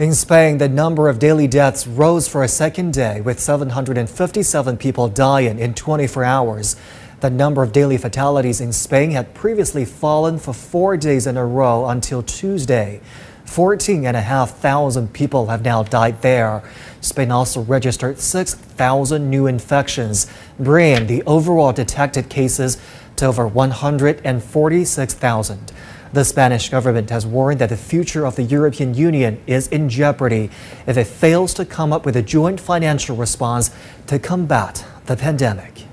In Spain, the number of daily deaths rose for a second day, with 757 people dying in 24 hours. The number of daily fatalities in Spain had previously fallen for 4 days in a row until Tuesday. 14,500 people have now died there. Spain also registered 6,000 new infections, bringing the overall detected cases to over 146,000. The Spanish government has warned that the future of the European Union is in jeopardy if it fails to come up with a joint financial response to combat the pandemic.